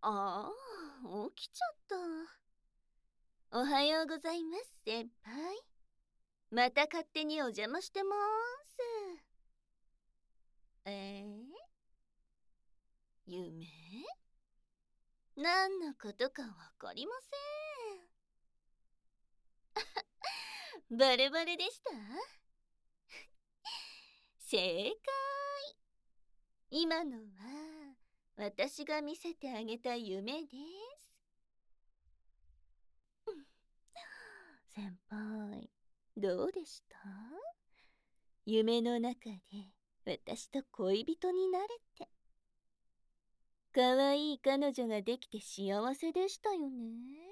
ああ、起きちゃった。おはようございます、先輩。また勝手にお邪魔してまーす。夢何のことかわかりません。バレバレでした。正解。今のは私が見せてあげた夢です。先輩、どうでした？夢の中で私と恋人になれて。可愛い彼女ができて幸せでしたよね。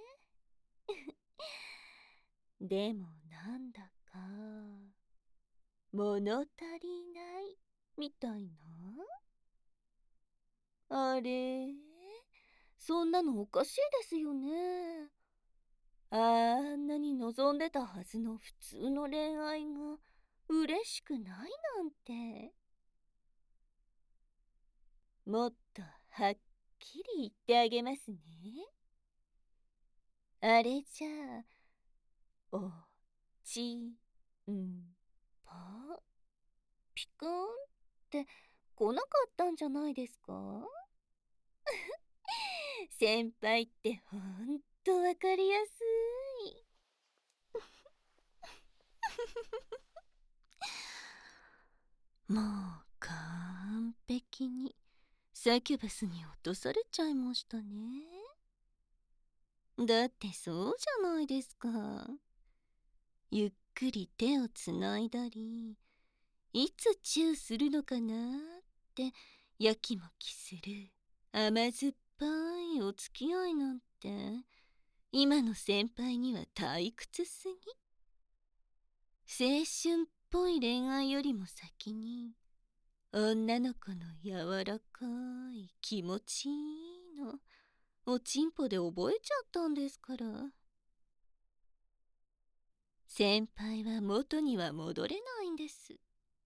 でもなんだか物足りないみたいな。あれ、そんなのおかしいですよね。あんなに望んでたはずの普通の恋愛が嬉しくないなんて。もっとはっきり言ってあげますね。あれじゃあ、おちんぽピクンって来なかったんじゃないですか？先輩ってほんとわかりやすい。もう完璧にサキュバスに落とされちゃいましたね。だってそうじゃないですか。ゆっくり手をつないだり、いつチューするのかなってやきもきする甘酸っぱいお付き合いなんて、今の先輩には退屈すぎ。青春っぽい恋愛よりも先に女の子の柔らかい気持ちいいのおちんぽで覚えちゃったんですから。先輩は元には戻れないんです。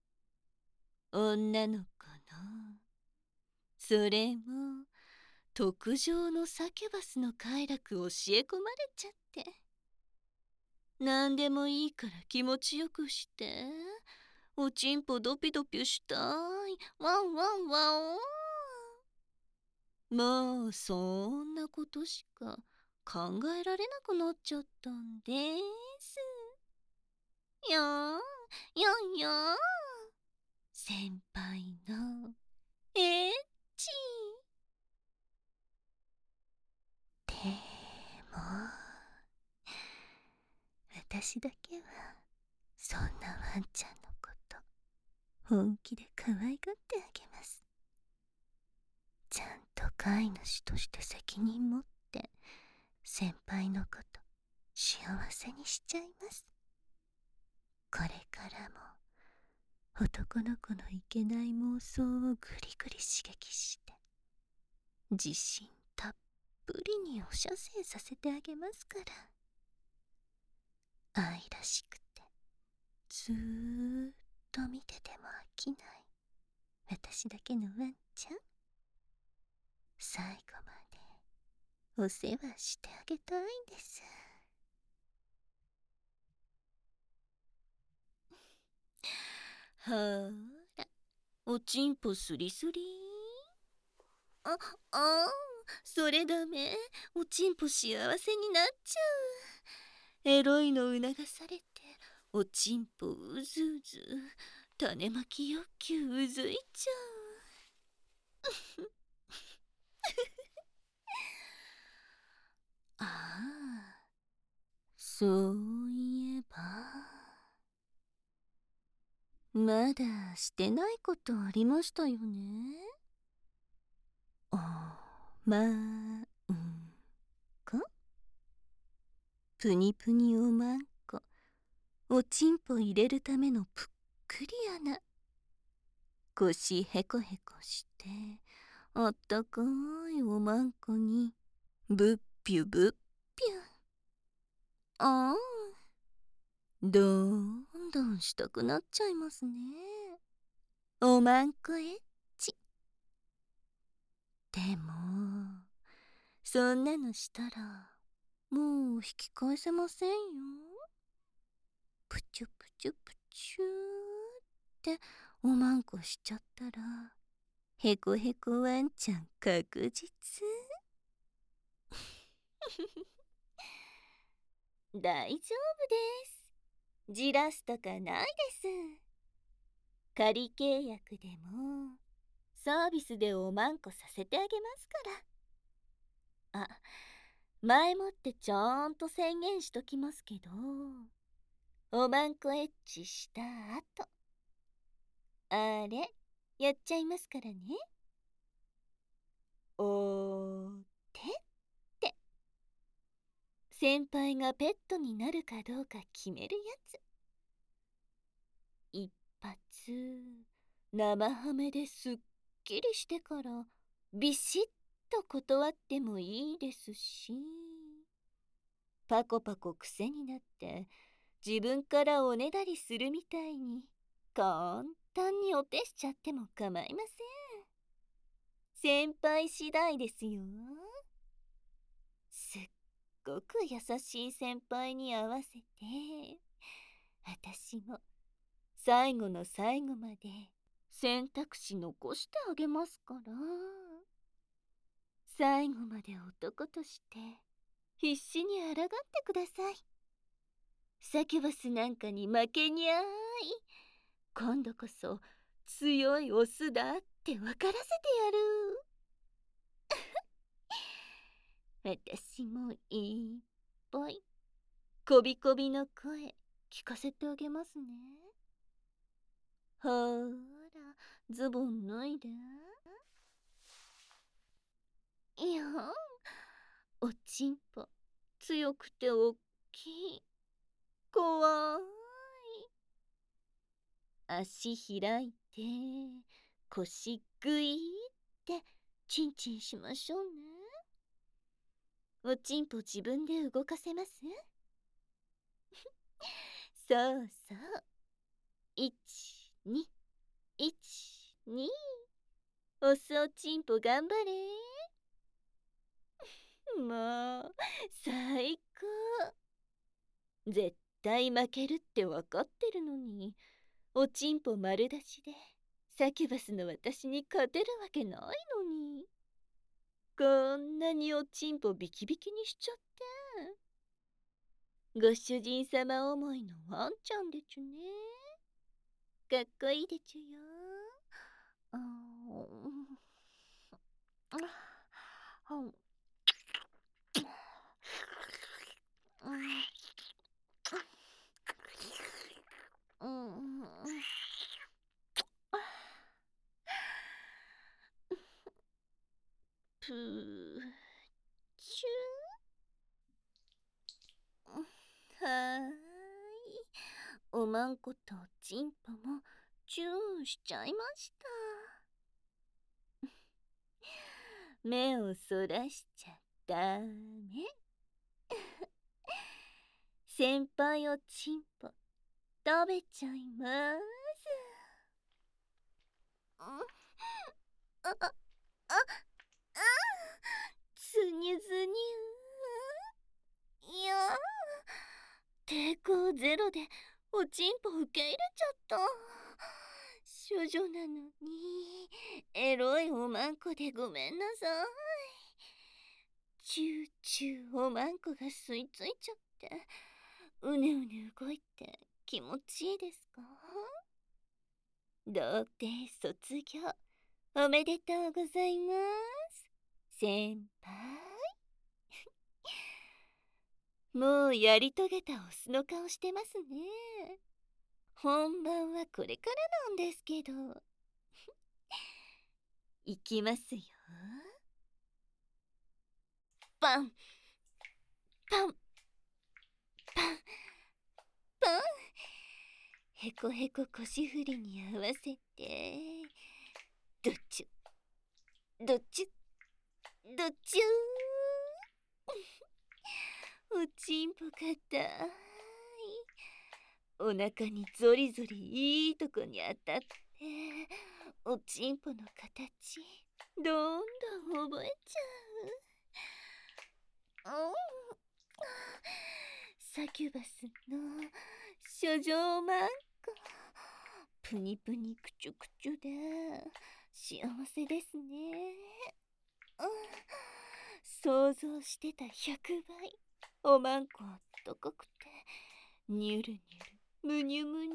女の子のそれも特上のサキュバスの快楽教え込まれちゃって。何でもいいから気持ちよくして、おちんぽドピドピしたい、ワンワンワン。もうそんなことしか考えられなくなっちゃったんです。よーん、よんよーん。先輩のエッチ。でも私だけはそんなワンちゃんのこと本気で可愛がってあげます。ちゃんと飼い主として責任持って先輩のこと幸せにしちゃいます。これからも男の子のいけない妄想をぐりぐり刺激して自信たっぷりにお射精させてあげますから。愛らしくてずーっと見てても飽きない私だけのワンちゃん、最後までお世話してあげたいんです。はーら、おちんぽスリスリ。あ、それダメ。おちんぽ幸せになっちゃう。エロいの促されて、おちんぽうずうず、種まき欲求うずいちゃう。ああ、そういえば、まだしてないことありましたよね。まんこプニプニおまんこ、おちんぽ入れるためのぷっくり穴。腰へこへこしてあったかいおまんこにぶっぴゅぶっぴゅ。ああ、どんどんしたくなっちゃいますね。おまんこエッチ。でもそんなのしたらもう引き返せませんよ。プチュプチュプチューっておまんこしちゃったらへこへこワンちゃん確実。大丈夫です。じらすとかないです。仮契約でもサービスでおまんこさせてあげますから。あ、前もってちゃんと宣言しときますけど、おまんこエッチした後、あれやっちゃいますからね。おーてって先輩がペットになるかどうか決めるやつ。一発生ハメですっきりしてからビシッと断ってもいいですし、パコパコ癖になって自分からおねだりするみたいに簡単にお手しちゃっても構いません。先輩次第ですよ。すっごく優しい先輩に合わせて私も最後の最後まで選択肢残してあげますから。最後まで男として必死に抗ってください。サキュバスなんかに負けにゃーい。今度こそ強いオスだって分からせてやる。私もいっぱいこびこびの声聞かせてあげますね。ほーら、ズボン脱いで。いや、おちんぽ強くておっきい。怖い。足開いて腰ぐいってチンチンしましょうね。おちんぽ自分で動かせます？そうそう。1、2、1、2。押すおちんぽ頑張れ。もう最高。絶対負けるって分かってるのにおちんぽ丸出しでサキュバスの私に勝てるわけないのに。こんなにおちんぽビキビキにしちゃって。ご主人様思いのワンちゃんでちゅね。かっこいいでちゅよ。あプーチュー。はーい。おまんことちんぽもチューしちゃいました。目をそらしちゃダメ。先輩おちんぽ食べちゃいます。あ、あ、あ、つにゅずにゅ。いや抵抗ゼロでおちんぽ受け入れちゃった。処女なのにエロいおまんこでごめんなさい。チューチューおまんこが吸い付いちゃってうねうね動いて気持ちいいですか？童貞卒業おめでとうございます、先輩。もうやり遂げたオスの顔してますね。本番はこれからなんですけど。いきますよ。パンパンパンパン。へこへこ腰振りに合わせてどっちゅどっちゅどっちゅおちんぽかたい。お腹にゾリゾリいいとこに当たっておちんぽの形どんどん覚えちゃう。 サキュバスの書状マンコ、プニプニクチュクチュで幸せですね。想像してた100倍おまんこあったかくて、ニュルニュルムニュムニュ。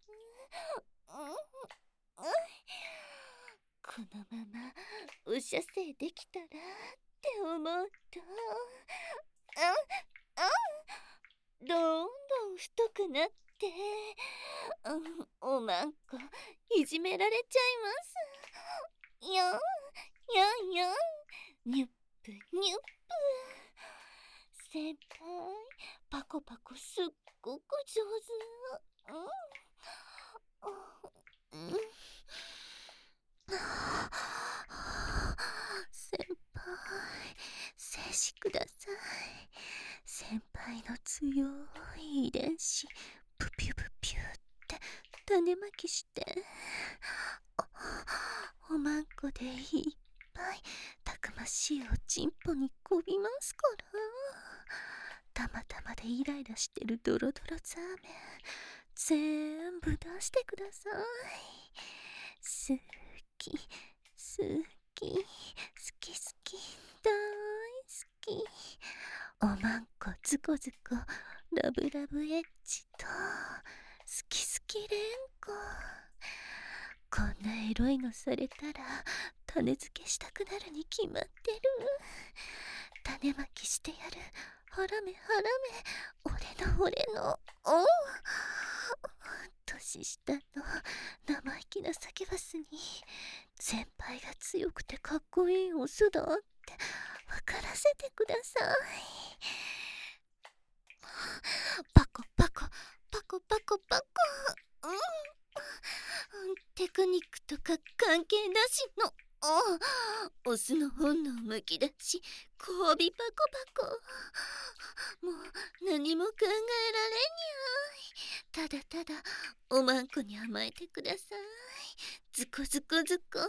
このままお射精できたらって思うと、どんどん太くなって、おまんこいじめられちゃいます。やんやんやん、ニュップニュップ。先輩、パコパコすっごく上手。先輩、静止ください。先輩の強い遺伝子、プピュプピュって種まきして、おまんこでいっぱいたくましいおちんぽにこびますから。たまたまでイライラしてるドロドロザーメン全部出してください。好き好き好き好き大好き。おまんこズコズコラブラブエッチと好き好き連呼。こんなエロいのされたら種付けしたくなるに決まってる。種まきしてやる。はらめはらめ、俺の年下の生意気なサキュバスに先輩が強くてかっこいいオスだって分からせてください。パコパコパコパコパコ。テクニックとか関係なしのオスの本能むき出し、交尾パコパコ。もう何も考えられにゃい。ただただおまんこに甘えてください。ズコズコズコ。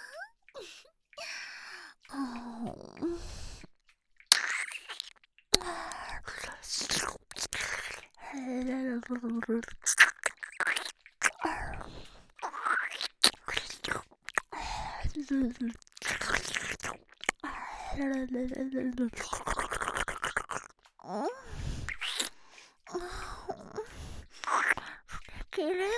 きれい。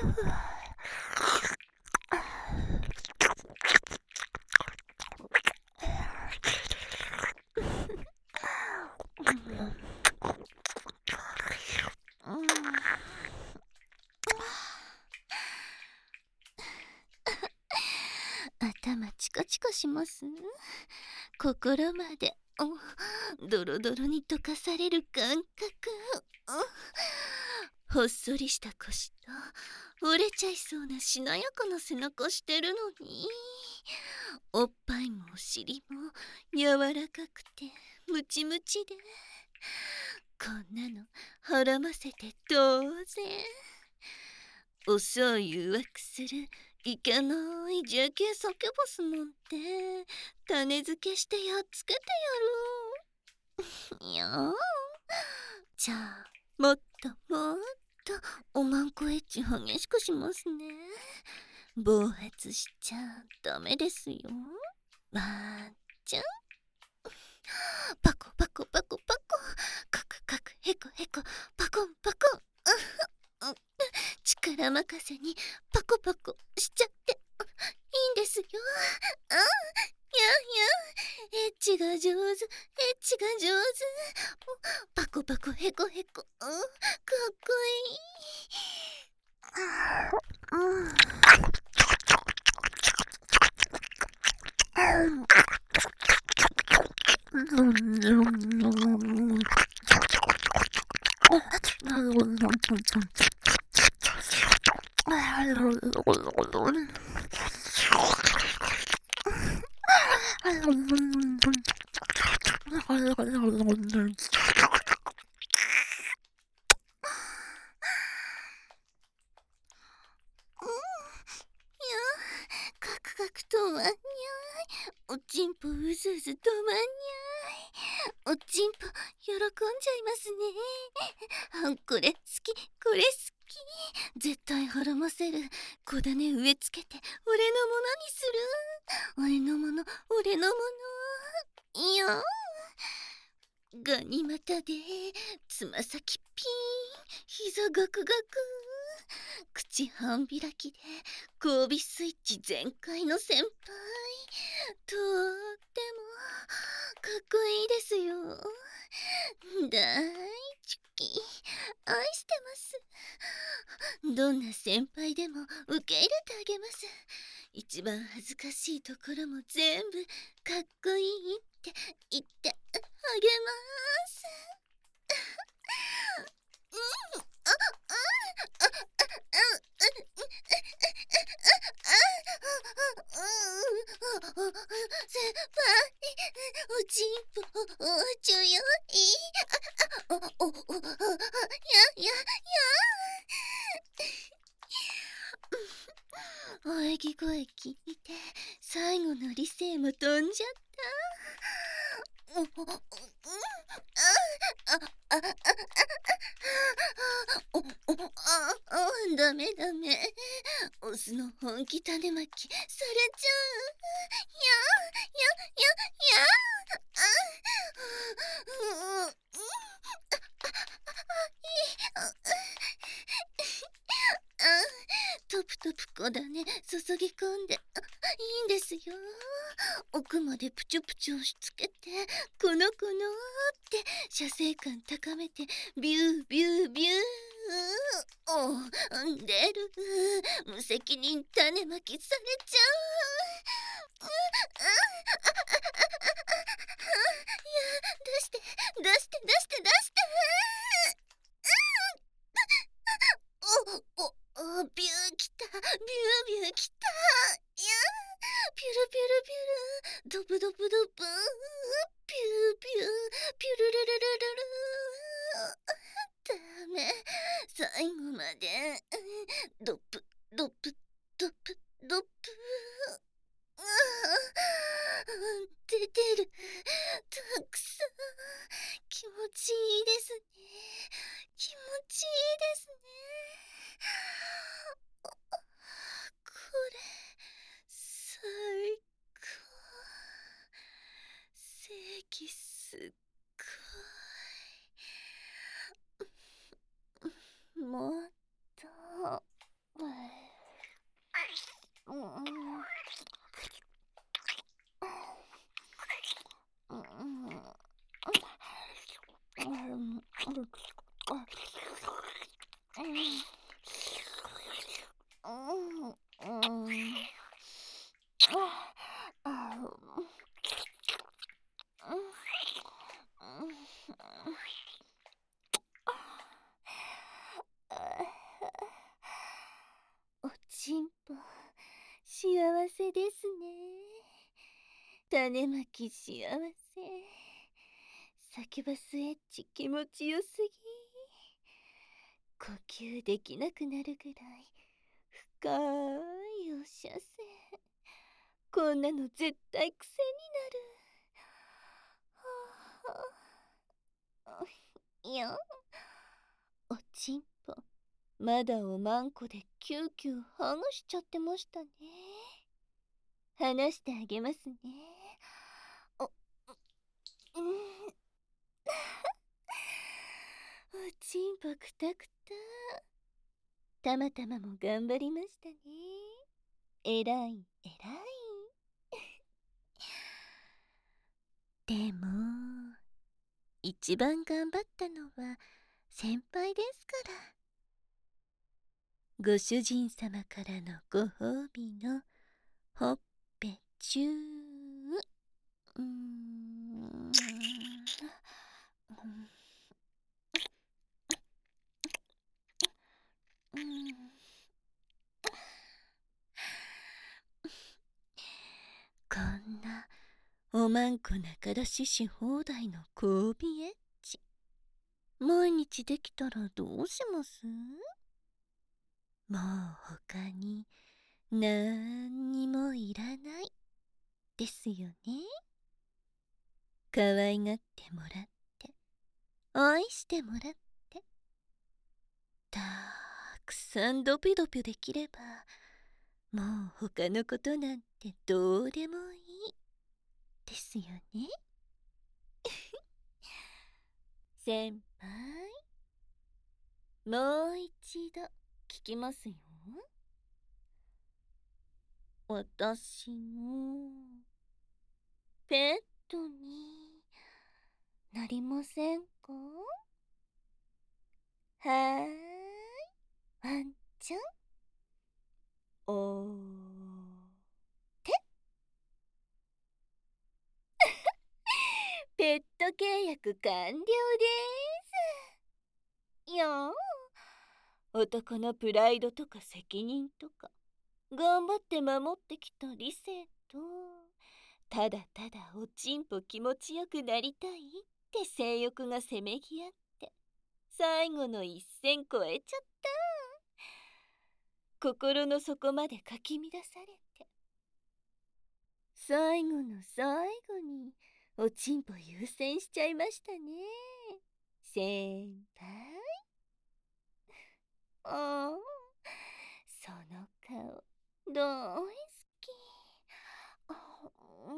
頭チカチカします。心までドロドロに溶かされる感覚。ほっそりした腰と折れちゃいそうなしなやかな背中してるのに、おっぱいもお尻も柔らかくてムチムチで、こんなのはらませて当然。オスを誘惑するいけないJKサキュバスなんて種付けしてやっつけてやる。いやー、じゃあもっともっとおまんこエッチ激しくしますね。暴発しちゃダメですよ。ワンちゃん。パコパコパコパコ、カクカクヘコヘコ、パコンパコン。力任せにパコパコしちゃっていいんですよ。やんやん、エッチが上手、エッチが上手。パコパコヘコヘコ、かっこいい。カクカクとまんにゃい。おちんぽうずうずとまんにゃい。 おちんぽ喜んじゃいますね。これ好き、これ好き。絶対滅ませる。小種植え付けて俺のものにする。俺のもの、俺のもの。いやガニ股でつま先ピーン、膝ガクガク、口半開きで交尾スイッチ全開の先輩、とってもかっこいいですよ。大好き、愛してます。どんな先輩でも受け入れてあげます。一番恥ずかしいところも全部かっこいいって言ってあげます。先輩、おちんぽ、おちょよい。喘ぎ声聞いて、最後の理性も飛んじゃった。ダメダメ。オスの本気種まきされちゃう。やトプトプ小種注ぎ込んでいいんですよ。奥までプチュプチュ押し付けて、このって射精感高めて、ビュービュービュー。出る。無責任種まきされちゃう。出して出して出して出して。ビューきた、ビュービューきた。いやピュルピュルピュル、ドブドブドブ、ピューピュー、ピュルルルルルル。ダメ、最後まで。ドプドプドプドプ。出てる、たくさん。気持ちいいですね。気持ちいいですね。これ最高。正義すっごい。もっと。おちんぽ幸せですね。種まき幸せ。サキュバスエッジ気持ちよすぎ。呼吸できなくなるぐらい深いお射精。こんなの絶対癖になる。いや、おちんぽまだおまんこでキューキューハグしちゃってましたね。話してあげますね。おちんぽくたくた。たまたまも頑張りましたね。えらいえらい。でも一番頑張ったのは先輩ですから。ご主人様からのご褒美のほっぺチュー。こんなおまんこ仲出しし放題の交尾エッチ、毎日できたらどうします？もう他になんにもいらないですよね。 可愛がってもらって愛してもらってたくさんドピドピできれば、もう他のことなんてどうでもいいですよね。先輩、もう一度聞きますよ。私のペットになりませんか？はーい、ワンちゃん。おーてペット契約完了です。いやー、男のプライドとか責任とか頑張って守ってきた理性と、ただただおちんぽ気持ちよくなりたいって性欲がせめぎ合って、最後の一線越えちゃった。心の底までかき乱されて、最後の最後におちんぽ優先しちゃいましたね、先輩。ああ、その顔大好き。あうん、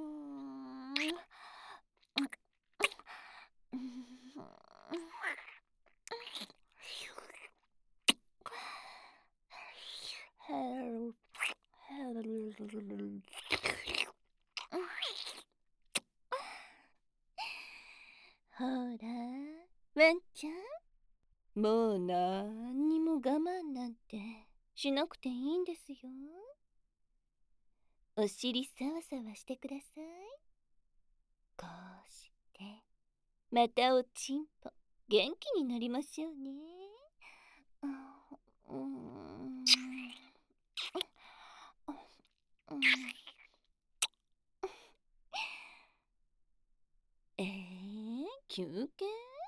ほら、ワンちゃん、もうなんにも我慢なんてしなくていいんですよ。お尻さわさわしてください。こうしてまたおちんぽ元気になりましょうね。うん、休憩？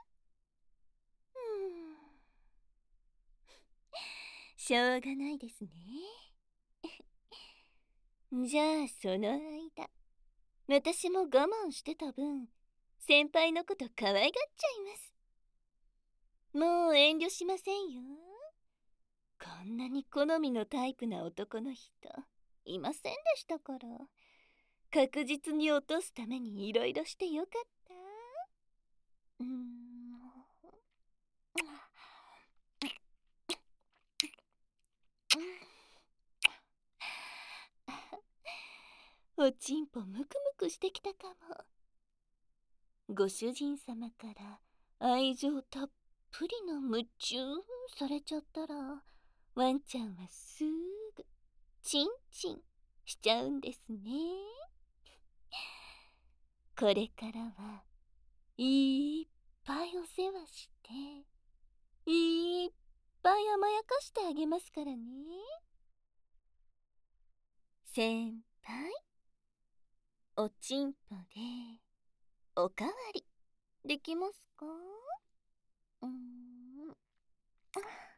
しょうがないですね。じゃあその間、私も我慢してた分、先輩のこと可愛がっちゃいます。もう遠慮しませんよ。こんなに好みのタイプな男の人いませんでしたから、確実に落とすためにいろいろしてよかった。おちんぽムクムクしてきたかも。ご主人様から愛情たっぷりの夢中されちゃったら、ワンちゃんはすぐチンチンしちゃうんですね。これからはいっぱいお世話して、いっぱい甘やかしてあげますからね。先輩、おちんぽでおかわりできますか？